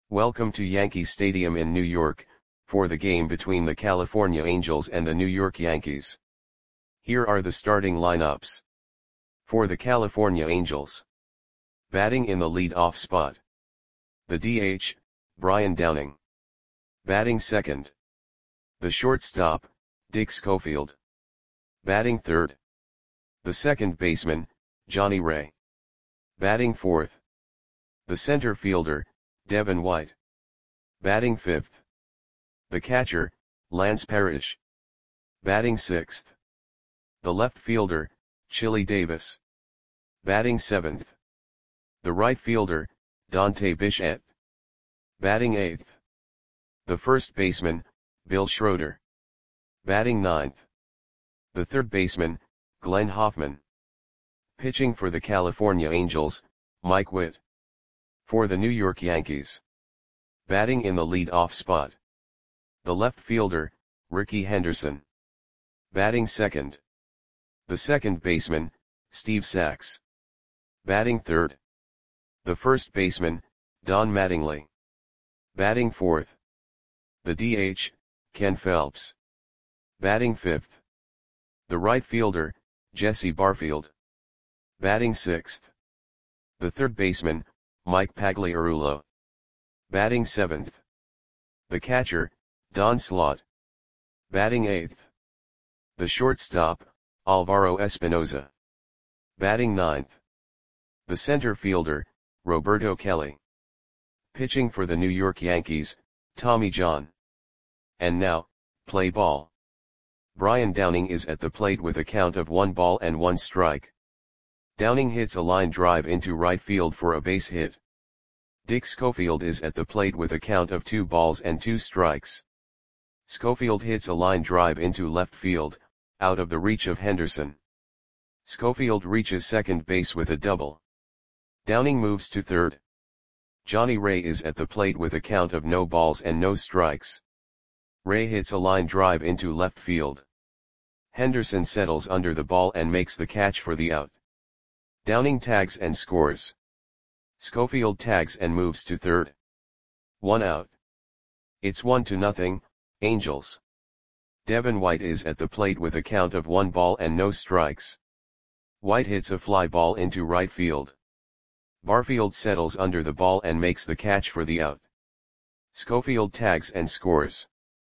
Welcome to Yankee Stadium in New York, for the game between the California Angels and the New York Yankees. Here are the starting lineups. For the California Angels. Batting in the lead-off spot. The DH, Brian Downing. Batting second. The shortstop, Dick Schofield. Batting third. The second baseman, Johnny Ray. Batting fourth. The center fielder, Devin White. Batting fifth. The catcher, Lance Parrish. Batting sixth. The left fielder, Chili Davis. Batting seventh. The right fielder, Dante Bichette. Batting eighth. The first baseman, Bill Schroeder. Batting ninth. The third baseman, Glenn Hoffman. Pitching for the California Angels, Mike Witt. For the New York Yankees. Batting in the lead-off spot. The left fielder, Rickey Henderson. Batting second. The second baseman, Steve Sax. Batting third. The first baseman, Don Mattingly. Batting fourth. The DH, Ken Phelps. Batting fifth. The right fielder, Jesse Barfield. Batting sixth. The third baseman, Mike Pagliarulo. Batting seventh. The catcher, Don Slaught. Batting eighth. The shortstop, Alvaro Espinoza. Batting ninth. The center fielder, Roberto Kelly. Pitching for the New York Yankees, Tommy John. And now, play ball. Brian Downing is at the plate with a count of 1 strike. Downing hits a line drive into right field for a base hit. Dick Schofield is at the plate with a count of 2 strikes. Schofield hits a line drive into left field, out of the reach of Henderson. Schofield reaches second base with a double. Downing moves to third. Johnny Ray is at the plate with a count of no strikes. Ray hits a line drive into left field. Henderson settles under the ball and makes the catch for the out. Downing tags and scores. Schofield tags and moves to third. 1 out. It's 1-0, Angels. Devin White is at the plate with a count of 1 strikes. White hits a fly ball into right field. Barfield settles under the ball and makes the catch for the out. Schofield tags and scores.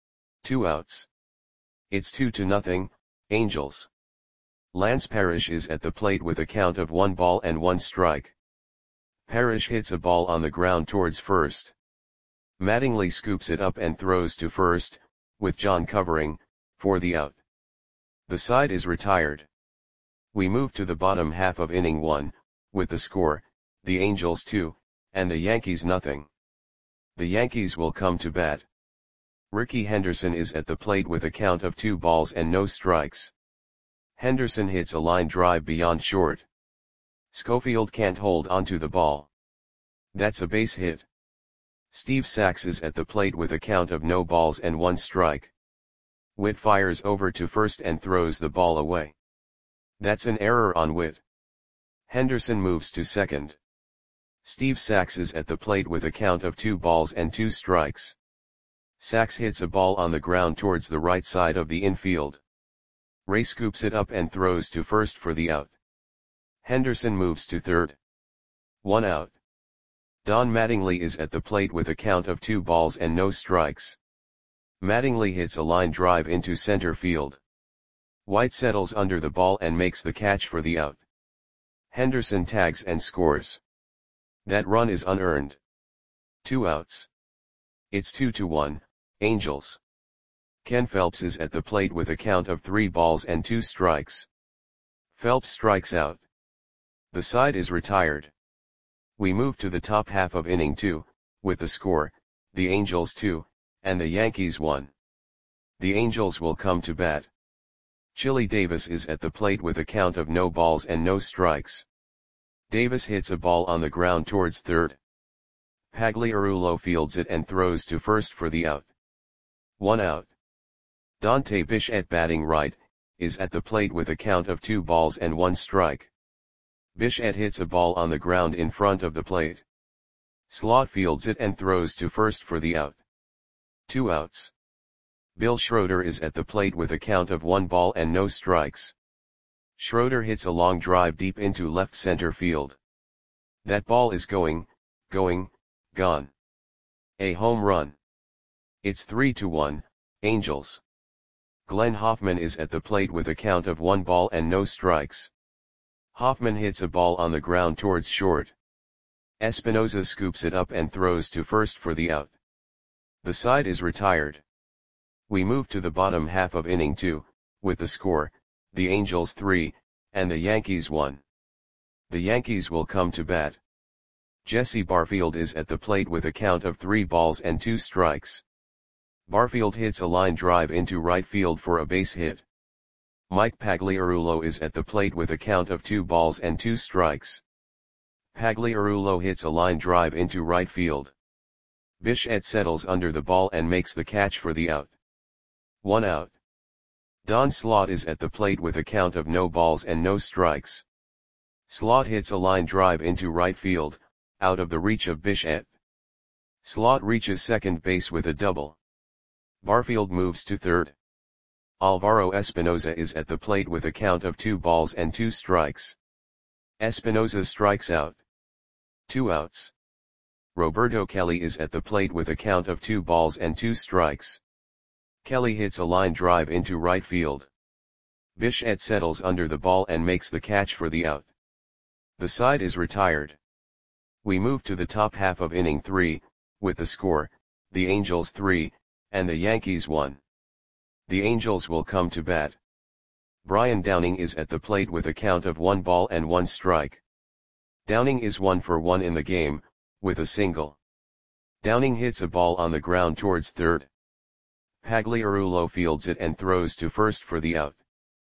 2 outs. It's 2-0, Angels. Lance Parrish is at the plate with a count of 1 strike. Parrish hits a ball on the ground towards first. Mattingly scoops it up and throws to first, with John covering, for the out. The side is retired. We move to the bottom half of inning 1, with the score, the Angels 2, and the Yankees 0. The Yankees will come to bat. Rickey Henderson is at the plate with a count of 2 strikes. Henderson hits a line drive beyond short. Schofield can't hold onto the ball. That's a base hit. Steve Sax is at the plate with a count of no balls and 1 strike. Witt fires over to first and throws the ball away. That's an error on Witt. Henderson moves to second. Steve Sax is at the plate with a count of 2 strikes. Sax hits a ball on the ground towards the right side of the infield. Ray scoops it up and throws to first for the out. Henderson moves to third. 1 out. Don Mattingly is at the plate with a count of 2 strikes. Mattingly hits a line drive into center field. White settles under the ball and makes the catch for the out. Henderson tags and scores. That run is unearned. 2 outs. It's 2-1, Angels. Ken Phelps is at the plate with a count of 3 strikes. Phelps strikes out. The side is retired. We move to the top half of inning 2, with the score, the Angels 2, and the Yankees 1. The Angels will come to bat. Chili Davis is at the plate with a count of no strikes. Davis hits a ball on the ground towards third. Pagliarulo fields it and throws to first for the out. 1 out. Dante Bichette batting right, is at the plate with a count of 2 strikes. Bichette hits a ball on the ground in front of the plate. Slot fields it and throws to first for the out. 2 outs. Bill Schroeder is at the plate with a count of 1 ball and no strikes. Schroeder hits a long drive deep into left center field. That ball is going, gone. A home run. It's 3-1, Angels. Glenn Hoffman is at the plate with a count of 1 ball and no strikes. Hoffman hits a ball on the ground towards short. Espinosa scoops it up and throws to first for the out. The side is retired. We move to the bottom half of inning 2, with the score, the Angels 3, and the Yankees 1. The Yankees will come to bat. Jesse Barfield is at the plate with a count of 3 balls and 2 strikes. Barfield hits a line drive into right field for a base hit. Mike Pagliarulo is at the plate with a count of 2 balls and 2 strikes. Pagliarulo hits a line drive into right field. Bichette settles under the ball and makes the catch for the out. 1 out. Don Slot is at the plate with a count of no balls and no strikes. Slot hits a line drive into right field, out of the reach of Bichette. Slot reaches second base with a double. Barfield moves to third. Alvaro Espinosa is at the plate with a count of 2 balls and 2 strikes. Espinosa strikes out. 2 outs. Roberto Kelly is at the plate with a count of 2 balls and 2 strikes. Kelly hits a line drive into right field. Bichette settles under the ball and makes the catch for the out. The side is retired. We move to the top half of inning 3, with the score, the Angels 3, and the Yankees 1. The Angels will come to bat. Brian Downing is at the plate with a count of 1 ball and 1 strike. Downing is 1 for 1 in the game, with a single. Downing hits a ball on the ground towards third. Pagliarulo fields it and throws to first for the out.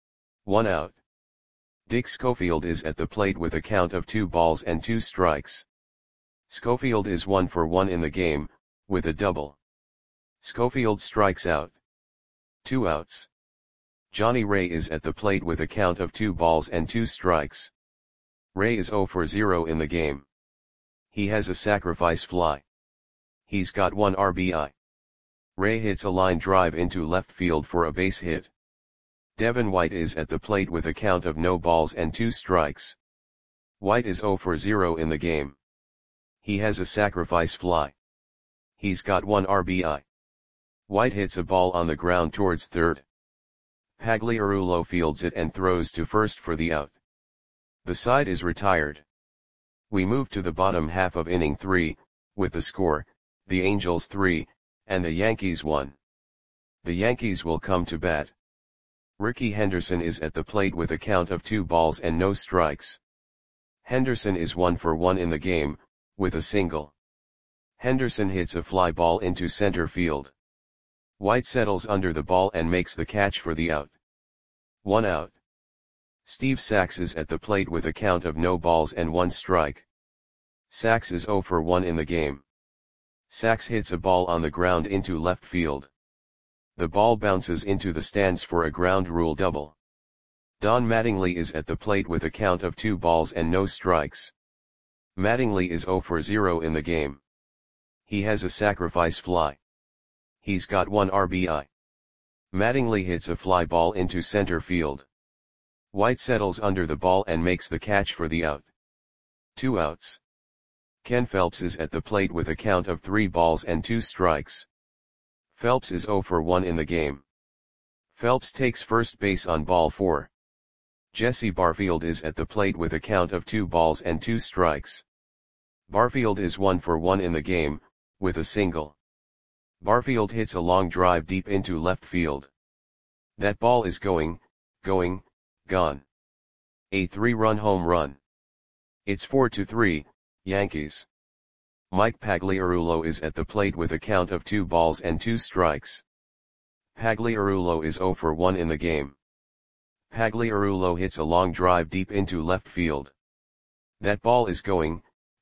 1 out. Dick Schofield is at the plate with a count of 2 balls and 2 strikes. Schofield is 1 for 1 in the game, with a double. Schofield strikes out. 2 outs. Johnny Ray is at the plate with a count of 2 balls and 2 strikes. Ray is 0 for 0 in the game. He has a sacrifice fly. He's got 1 RBI. Ray hits a line drive into left field for a base hit. Devin White is at the plate with a count of no balls and 2 strikes. White is 0 for 0 in the game. He has a sacrifice fly. He's got 1 RBI. White hits a ball on the ground towards third. Pagliarulo fields it and throws to first for the out. The side is retired. We move to the bottom half of inning 3, with the score, the Angels 3, and the Yankees 1. The Yankees will come to bat. Ricky Henderson is at the plate with a count of 2 balls and no strikes. Henderson is 1 for 1 in the game, with a single. Henderson hits a fly ball into center field. White settles under the ball and makes the catch for the out. 1 out. Steve Sax is at the plate with a count of no balls and 1 strike. Sax is 0 for 1 in the game. Sax hits a ball on the ground into left field. The ball bounces into the stands for a ground rule double. Don Mattingly is at the plate with a count of 2 balls and no strikes. Mattingly is 0 for 0 in the game. He has a sacrifice fly. He's got 1 RBI. Mattingly hits a fly ball into center field. White settles under the ball and makes the catch for the out. 2 outs. Ken Phelps is at the plate with a count of 3 balls and 2 strikes. Phelps is 0 for 1 in the game. Phelps takes first base on ball 4. Jesse Barfield is at the plate with a count of 2 balls and 2 strikes. Barfield is 1 for 1 in the game, with a single. Barfield hits a long drive deep into left field. That ball is going, gone. A 3-run home run. It's 4-3, Yankees. Mike Pagliarulo is at the plate with a count of 2 balls and 2 strikes. Pagliarulo is 0 for 1 in the game. Pagliarulo hits a long drive deep into left field. That ball is going,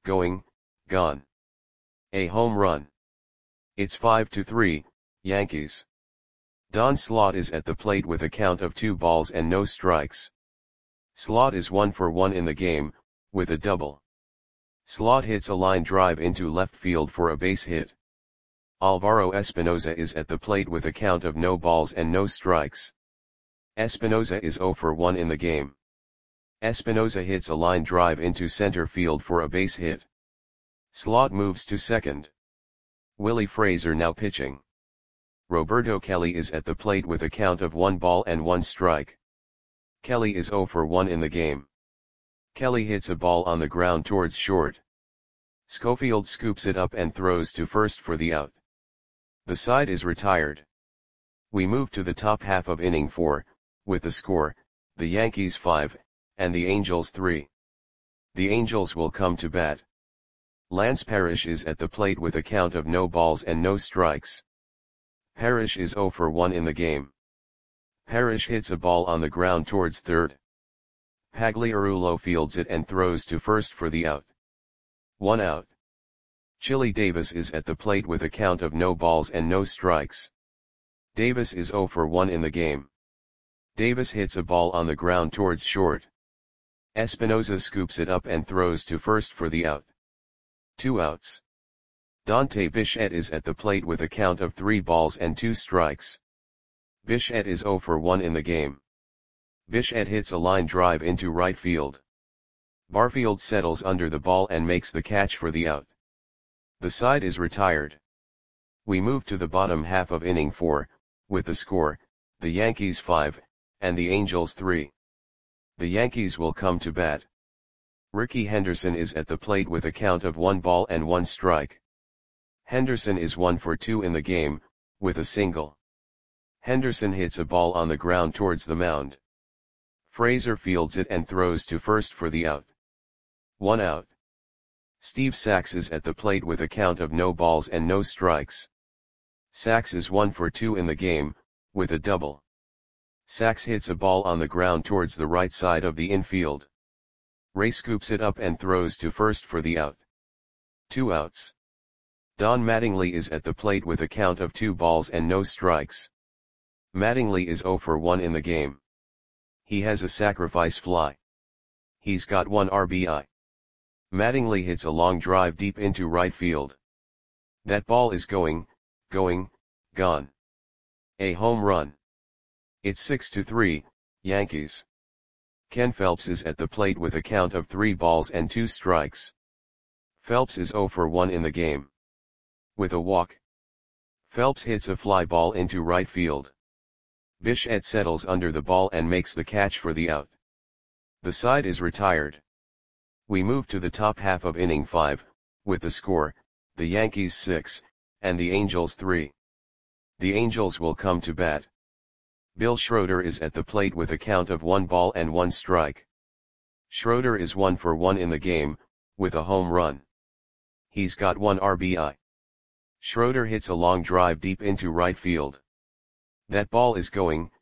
gone. A home run. It's 5-3, Yankees. Don Slot is at the plate with a count of 2 balls and no strikes. Slot is 1 for 1 in the game, with a double. Slot hits a line drive into left field for a base hit. Alvaro Espinoza is at the plate with a count of no balls and no strikes. Espinoza is 0 for 1 in the game. Espinoza hits a line drive into center field for a base hit. Slot moves to second. Willie Fraser now pitching. Roberto Kelly is at the plate with a count of 1 ball and 1 strike. Kelly is 0 for 1 in the game. Kelly hits a ball on the ground towards short. Schofield scoops it up and throws to first for the out. The side is retired. We move to the top half of inning 4, with the score, the Yankees 5, and the Angels 3. The Angels will come to bat. Lance Parrish is at the plate with a count of no balls and no strikes. Parrish is 0 for 1 in the game. Parrish hits a ball on the ground towards third. Pagliarulo fields it and throws to first for the out. 1 out. Chili Davis is at the plate with a count of no balls and no strikes. Davis is 0 for 1 in the game. Davis hits a ball on the ground towards short. Espinoza scoops it up and throws to first for the out. 2 outs. Dante Bichette is at the plate with a count of 3 balls and 2 strikes. Bichette is 0 for 1 in the game. Bichette hits a line drive into right field. Barfield settles under the ball and makes the catch for the out. The side is retired. We move to the bottom half of inning 4, with the score, the Yankees 5, and the Angels 3. The Yankees will come to bat. Rickey Henderson is at the plate with a count of 1 ball and 1 strike. Henderson is 1 for 2 in the game, with a single. Henderson hits a ball on the ground towards the mound. Fraser fields it and throws to first for the out. 1 out. Steve Sax is at the plate with a count of no balls and no strikes. Sax is 1 for 2 in the game, with a double. Sax hits a ball on the ground towards the right side of the infield. Ray scoops it up and throws to first for the out. 2 outs. Don Mattingly is at the plate with a count of 2 balls and no strikes. Mattingly is 0 for 1 in the game. He has a sacrifice fly. He's got 1 RBI. Mattingly hits a long drive deep into right field. That ball is going, gone. A home run. It's 6-3, Yankees. Ken Phelps is at the plate with a count of 3 balls and 2 strikes. Phelps is 0 for 1 in the game. With a walk. Phelps hits a fly ball into right field. Bichette settles under the ball and makes the catch for the out. The side is retired. We move to the top half of inning 5, with the score, the Yankees 6, and the Angels 3. The Angels will come to bat. Bill Schroeder is at the plate with a count of 1 ball and 1 strike. Schroeder is 1 for 1 in the game, with a home run. He's got 1 RBI. Schroeder hits a long drive deep into right field. That ball is going,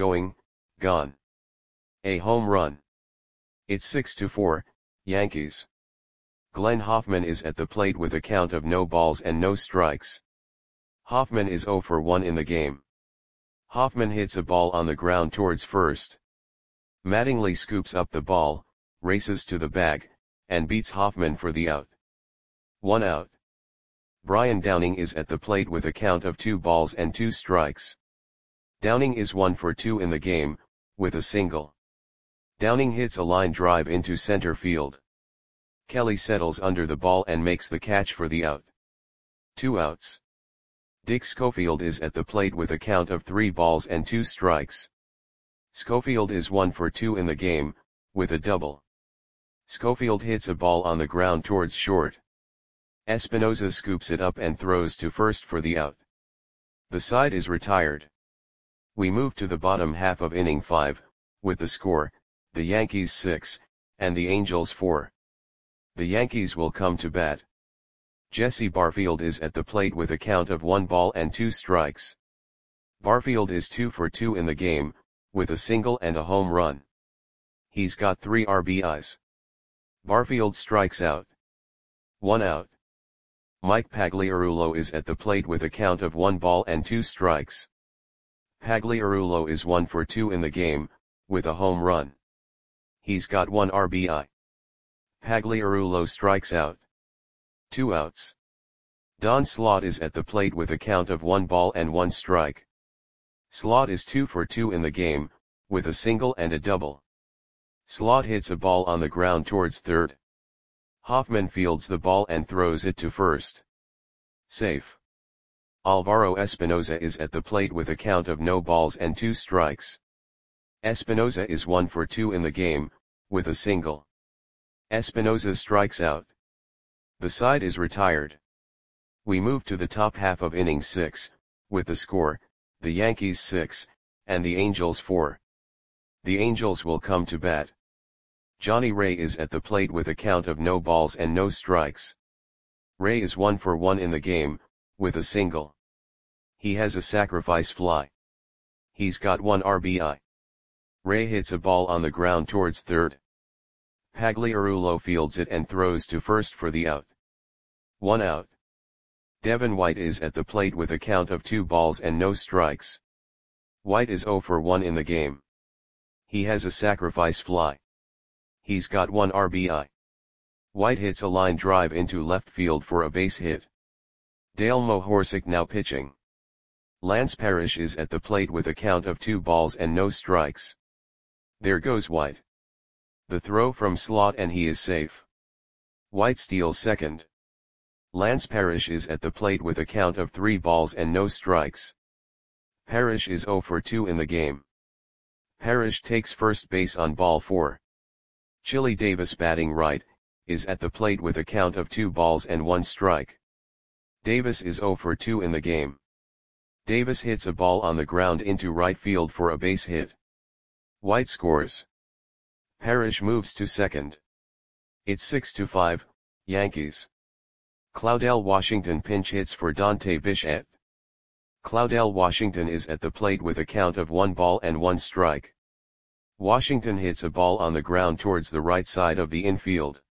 gone. A home run. It's 6-4, Yankees. Glenn Hoffman is at the plate with a count of no balls and no strikes. Hoffman is 0 for 1 in the game. Hoffman hits a ball on the ground towards first. Mattingly scoops up the ball, races to the bag, and beats Hoffman for the out. 1 out. Brian Downing is at the plate with a count of 2 balls and 2 strikes. Downing is 1 for 2 in the game, with a single. Downing hits a line drive into center field. Kelly settles under the ball and makes the catch for the out. 2 outs. Dick Schofield is at the plate with a count of 3 balls and 2 strikes. Schofield is 1 for 2 in the game, with a double. Schofield hits a ball on the ground towards short. Espinoza scoops it up and throws to first for the out. The side is retired. We move to the bottom half of inning 5, with the score, the Yankees 6, and the Angels 4. The Yankees will come to bat. Jesse Barfield is at the plate with a count of 1 ball and 2 strikes. Barfield is 2 for 2 in the game, with a single and a home run. He's got 3 RBIs. Barfield strikes out. 1 out. Mike Pagliarulo is at the plate with a count of 1 ball and 2 strikes. Pagliarulo is 1 for 2 in the game, with a home run. He's got 1 RBI. Pagliarulo strikes out. 2 outs. Don Slaught is at the plate with a count of 1 ball and 1 strike. Slaught is 2 for 2 in the game, with a single and a double. Slaught hits a ball on the ground towards third. Hoffman fields the ball and throws it to first. Safe. Alvaro Espinoza is at the plate with a count of no balls and 2 strikes. Espinoza is 1 for 2 in the game, with a single. Espinoza strikes out. The side is retired. We move to the top half of inning 6, with the score, the Yankees 6, and the Angels 4. The Angels will come to bat. Johnny Ray is at the plate with a count of no balls and no strikes. Ray is 1 for 1 in the game, with a single. He has a sacrifice fly. He's got 1 RBI. Ray hits a ball on the ground towards third. Pagliarulo fields it and throws to first for the out. 1 out. Devin White is at the plate with a count of 2 balls and no strikes. White is 0 for 1 in the game. He has a sacrifice fly. He's got 1 RBI. White hits a line drive into left field for a base hit. Dale Mohorsic now pitching. Lance Parrish is at the plate with a count of 2 balls and no strikes. There goes White. The throw from Slaught and he is safe. White steals second. Lance Parrish is at the plate with a count of 3 balls and no strikes. Parrish is 0 for 2 in the game. Parrish takes first base on ball 4. Chili Davis batting right, is at the plate with a count of 2 balls and 1 strike. Davis is 0 for 2 in the game. Davis hits a ball on the ground into right field for a base hit. White scores. Parrish moves to second. It's 6-5, Yankees. Claudel Washington pinch hits for Dante Bichette. Claudel Washington is at the plate with a count of 1 ball and 1 strike. Washington hits a ball on the ground towards the right side of the infield.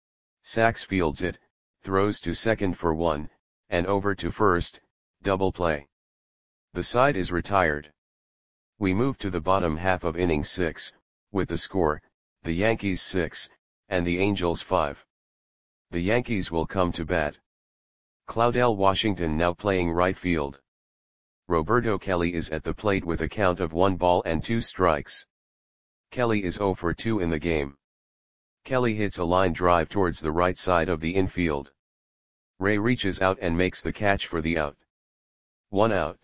Sachs fields it, throws to second for 1, and over to first, double play. The side is retired. We move to the bottom half of inning 6, with the score, the Yankees 6, and the Angels 5. The Yankees will come to bat. Claudel Washington now playing right field. Roberto Kelly is at the plate with a count of 1 ball and 2 strikes. Kelly is 0 for 2 in the game. Kelly hits a line drive towards the right side of the infield. Ray reaches out and makes the catch for the out. 1 out.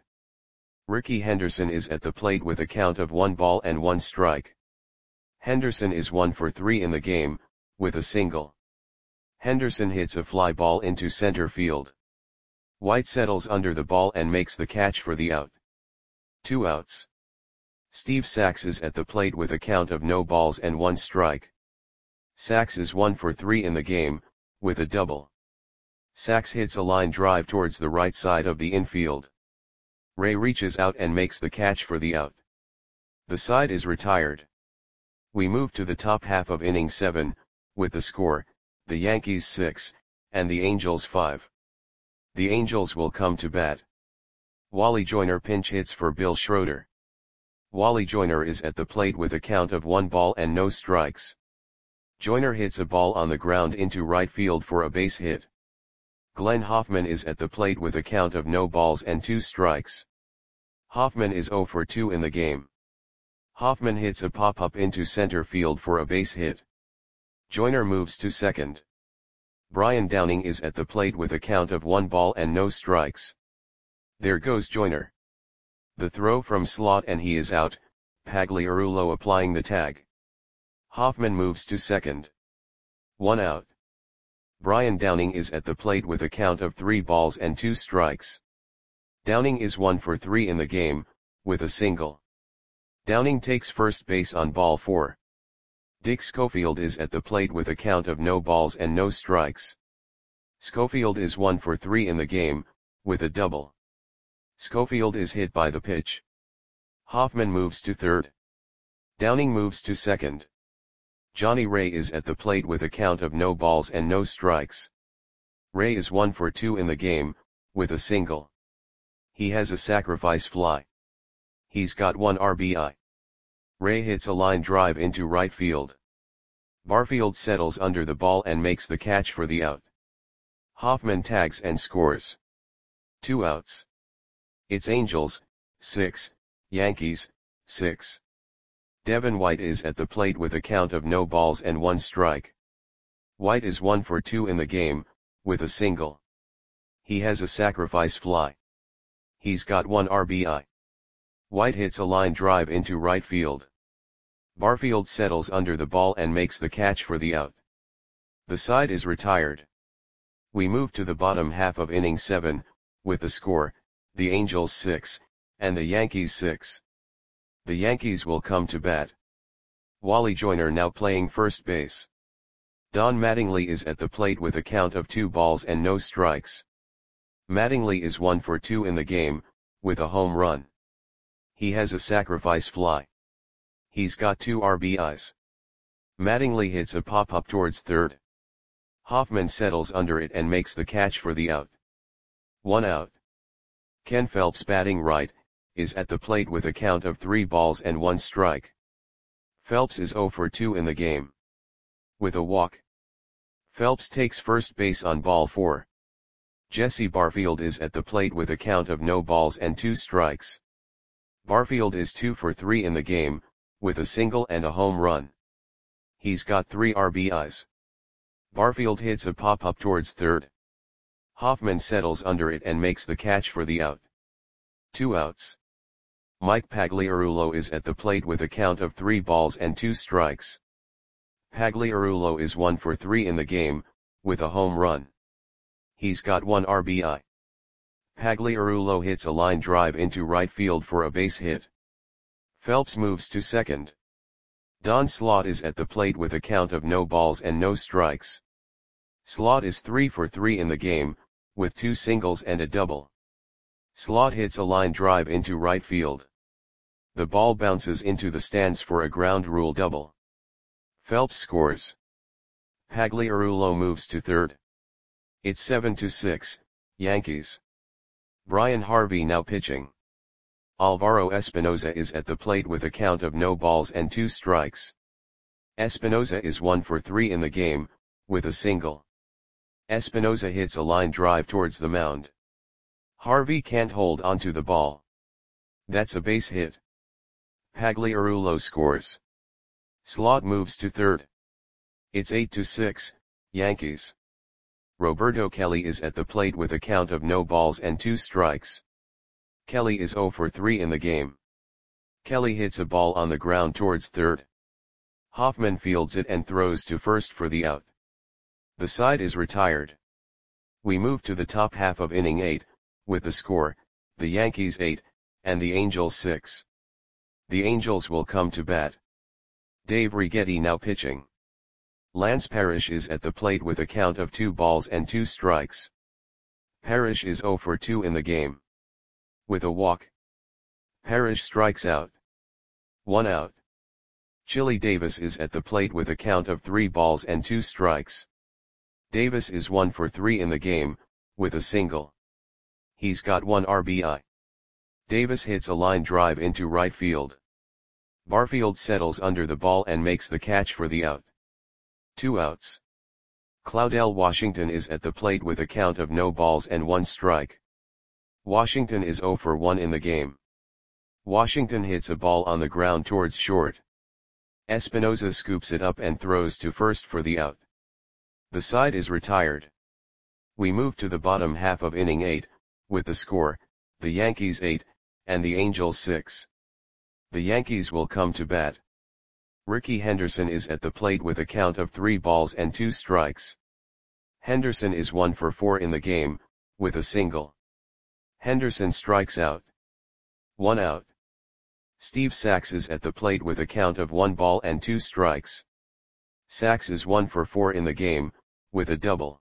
Ricky Henderson is at the plate with a count of 1 ball and 1 strike. Henderson is 1 for 3 in the game, with a single. Henderson hits a fly ball into center field. White settles under the ball and makes the catch for the out. 2 outs. Steve Sachs is at the plate with a count of no balls and 1 strike. Sachs is 1 for 3 in the game, with a double. Sachs hits a line drive towards the right side of the infield. Ray reaches out and makes the catch for the out. The side is retired. We move to the top half of inning 7, with the score, the Yankees 6, and the Angels 5. The Angels will come to bat. Wally Joyner pinch hits for Bill Schroeder. Wally Joyner is at the plate with a count of 1 ball and no strikes. Joyner hits a ball on the ground into right field for a base hit. Glenn Hoffman is at the plate with a count of no balls and 2 strikes. Hoffman is 0 for 2 in the game. Hoffman hits a pop-up into center field for a base hit. Joyner moves to second. Brian Downing is at the plate with a count of 1 ball and no strikes. There goes Joyner. The throw from Slaught and he is out, Pagliarulo applying the tag. Hoffman moves to second. 1 out. Brian Downing is at the plate with a count of 3 balls and 2 strikes. Downing is 1 for 3 in the game, with a single. Downing takes first base on ball 4. Dick Schofield is at the plate with a count of no balls and no strikes. Schofield is 1 for 3 in the game, with a double. Schofield is hit by the pitch. Hoffman moves to third. Downing moves to second. Johnny Ray is at the plate with a count of no balls and no strikes. Ray is 1 for 2 in the game, with a single. He has a sacrifice fly. He's got 1 RBI. Ray hits a line drive into right field. Barfield settles under the ball and makes the catch for the out. Hoffman tags and scores. 2 outs. It's Angels, 6, Yankees, 6. Devin White is at the plate with a count of no balls and 1 strike. White is 1 for 2 in the game, with a single. He has a sacrifice fly. He's got 1 RBI. White hits a line drive into right field. Barfield settles under the ball and makes the catch for the out. The side is retired. We move to the bottom half of inning 7, with the score, the Angels 6, and the Yankees 6. The Yankees will come to bat. Wally Joyner now playing first base. Don Mattingly is at the plate with a count of 2 balls and no strikes. Mattingly is 1 for 2 in the game, with a home run. He has a sacrifice fly. He's got 2 RBIs. Mattingly hits a pop-up towards third. Hoffman settles under it and makes the catch for the out. 1 out. Ken Phelps, batting right, is at the plate with a count of 3 balls and 1 strike. Phelps is 0 for 2 in the game. With a walk. Phelps takes first base on ball 4. Jesse Barfield is at the plate with a count of no balls and 2 strikes. Barfield is 2 for 3 in the game, with a single and a home run. He's got 3 RBIs. Barfield hits a pop-up towards third. Hoffman settles under it and makes the catch for the out. 2 outs. Mike Pagliarulo is at the plate with a count of 3 balls and 2 strikes. Pagliarulo is 1 for 3 in the game, with a home run. He's got 1 RBI. Pagliarulo hits a line drive into right field for a base hit. Phelps moves to second. Don Slaught is at the plate with a count of no balls and no strikes. Slaught is 3 for 3 in the game, with 2 singles and a double. Slaught hits a line drive into right field. The ball bounces into the stands for a ground rule double. Phelps scores. Pagliarulo moves to third. It's 7-6, Yankees. Brian Harvey now pitching. Alvaro Espinoza is at the plate with a count of no balls and 2 strikes. Espinoza is 1 for 3 in the game, with a single. Espinoza hits a line drive towards the mound. Harvey can't hold onto the ball. That's a base hit. Pagliarulo scores. Slaught moves to third. It's 8-6, Yankees. Roberto Kelly is at the plate with a count of no balls and 2 strikes. Kelly is 0 for 3 in the game. Kelly hits a ball on the ground towards third. Hoffman fields it and throws to first for the out. The side is retired. We move to the top half of inning 8, with the score, the Yankees 8, and the Angels 6. The Angels will come to bat. Dave Righetti now pitching. Lance Parrish is at the plate with a count of 2 balls and 2 strikes. Parrish is 0 for 2 in the game. With a walk. Parrish strikes out. 1 out. Chili Davis is at the plate with a count of 3 balls and 2 strikes. Davis is 1 for 3 in the game, with a single. He's got 1 RBI. Davis hits a line drive into right field. Barfield settles under the ball and makes the catch for the out. 2 outs. Claudell Washington is at the plate with a count of no balls and 1 strike. Washington is 0 for 1 in the game. Washington hits a ball on the ground towards short. Espinoza scoops it up and throws to first for the out. The side is retired. We move to the bottom half of inning 8, with the score, the Yankees 8, and the Angels 6. The Yankees will come to bat. Ricky Henderson is at the plate with a count of 3 balls and 2 strikes. Henderson is 1 for 4 in the game, with a single. Henderson strikes out. 1 out. Steve Sax is at the plate with a count of 1 ball and 2 strikes. Sax is 1 for 4 in the game, with a double.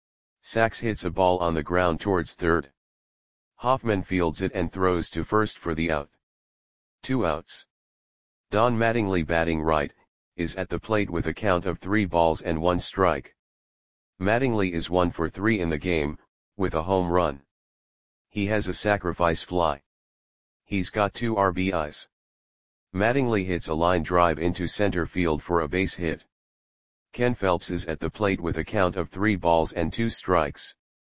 Sax hits a ball on the ground towards third. Hoffman fields it and throws to first for the out. 2 outs. Don Mattingly, batting right, is at the plate with a count of 3 balls and 1 strike. Mattingly is 1 for 3 in the game, with a home run. He has a sacrifice fly. He's got 2 RBIs. Mattingly hits a line drive into center field for a base hit. Ken Phelps is at the plate with a count of 3 balls and 2 strikes.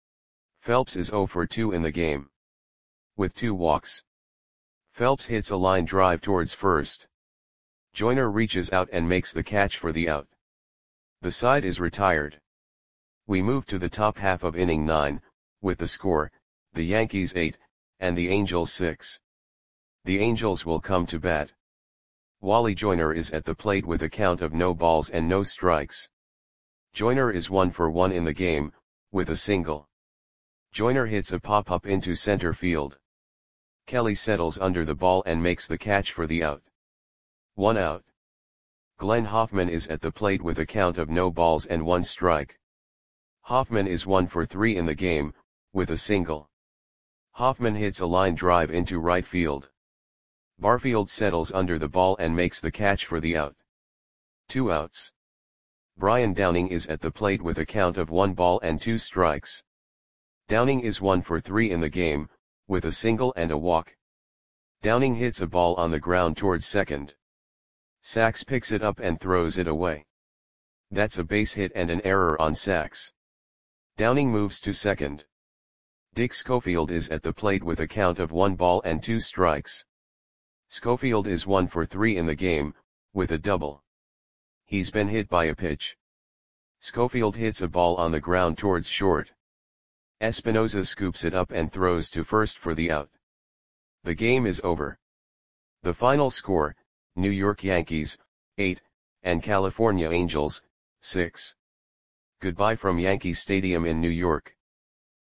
Phelps is 0 for 2 in the game. With 2 walks. Phelps hits a line drive towards first. Joyner reaches out and makes the catch for the out. The side is retired. We move to the top half of inning 9, with the score, the Yankees 8, and the Angels 6. The Angels will come to bat. Wally Joyner is at the plate with a count of no balls and no strikes. Joyner is 1 for 1 in the game, with a single. Joyner hits a pop-up into center field. Kelly settles under the ball and makes the catch for the out. 1 out. Glenn Hoffman is at the plate with a count of no balls and 1 strike. Hoffman is 1 for 3 in the game, with a single. Hoffman hits a line drive into right field. Barfield settles under the ball and makes the catch for the out. 2 outs. Brian Downing is at the plate with a count of 1 ball and 2 strikes. Downing is 1 for 3 in the game, with a single and a walk. Downing hits a ball on the ground towards second. Sachs picks it up and throws it away. That's a base hit and an error on Sachs. Downing moves to second. Dick Schofield is at the plate with a count of 1 ball and 2 strikes. Schofield is 1 for 3 in the game, with a double. He's been hit by a pitch. Schofield hits a ball on the ground towards short. Espinosa scoops it up and throws to first for the out. The game is over. The final score, New York Yankees, 8, and California Angels, 6. Goodbye from Yankee Stadium in New York.